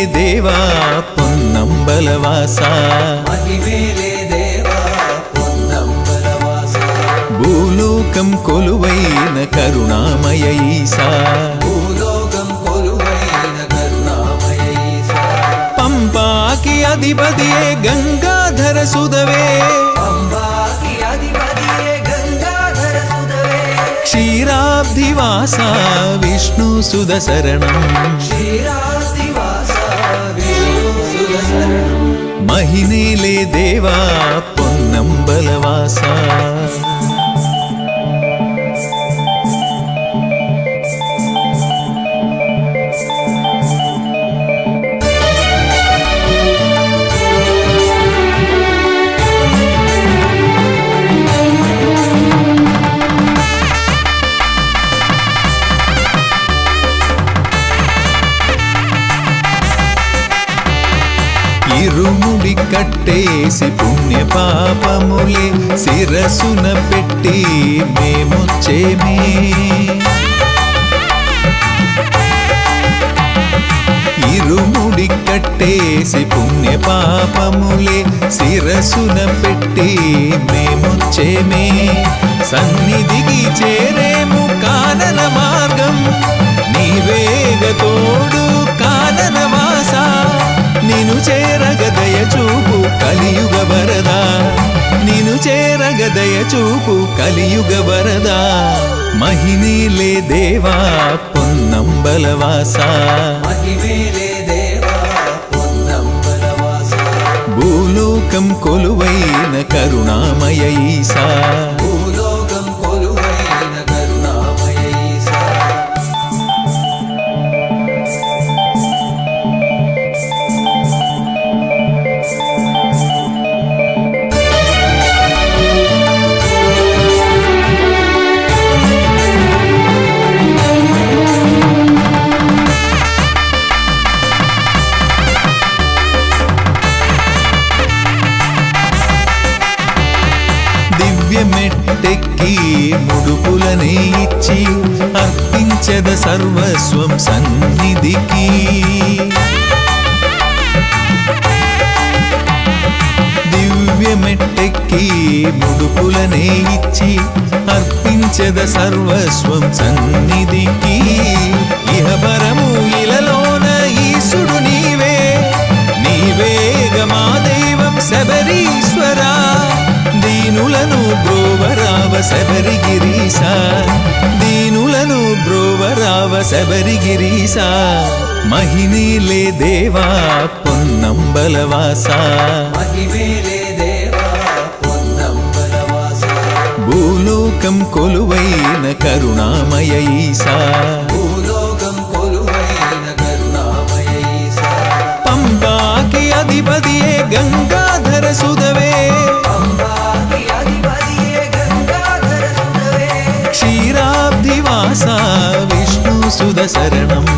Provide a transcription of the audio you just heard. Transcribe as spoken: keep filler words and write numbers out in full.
దేవా పొన్నంబలవాస మహిమేలే దేవా పొన్నంబలవాస భూలోకం కొలువైన కరుణామయ ఈశా భూలోకం కొలువైన కరుణామయ ఈశా పంపాకి అధిపతియే గంగాధర సుధవే పంపాకి అధిపతియే గంగాధర సుధవే క్షీరాబ్ధివాస విష్ణు సుధ శరణం క్షీరాబ్ధివాస విష్ణు సుధ శరణం మహినేలే దేవా పొన్నంబలవాస ఇరుముడి కట్టేసి పుణ్య పాపములే శిరసున పెట్టి మేమొచ్చేమే ఇరుముడి కట్టేసి పుణ్య పాపములే శిరసున పెట్టి మేమొచ్చేమే సన్నిధికి చేరేము కానన మార్గం నీవేగ తోడు కానన వాస నిను చేరగదయ చూపు కలియుగ వరదా నిను చేరగదయ చూపు కలియుగ వరదా మహిమేలే దేవా పొన్నంబలవాస మహిమేలే దేవా పొన్నంబలవాస భూలోకం కొలువైన కరుణామయ ఈశా భూలోకం కొలువైన కరుణామయ ఈశా మెట్టెక్కి ముడుపులనే ఇచ్చి అర్పించద సర్వస్వం సన్నిధికి దివ్య మెట్టెక్కి ముడుపులనే ఇచ్చి అర్పించద సర్వస్వం సన్నిధికి ఇహపరము ఇలలోన ఈశుడు నీవే నీవేగ మా దైవం శబరీశ్వరా దీనులను బ్రోవరావ శబరిగిరీశా దీనులను బ్రోవరావ శబరిగిరీశా మహిమేలే దేవా పొన్నంబలవాస మహిమేలే దేవా పొన్నంబలవాస భూలోకం కొలువైన కరుణామయ ఈశా భూలోకం కొలువైన కరుణామయ ఈశా పంపాకి అధిపతియే గంగాధర సుధవే పంపాకి అధిపతియే గంగాధర సుధవే క్షీరాబ్ధివాస విష్ణు సుధ శరణం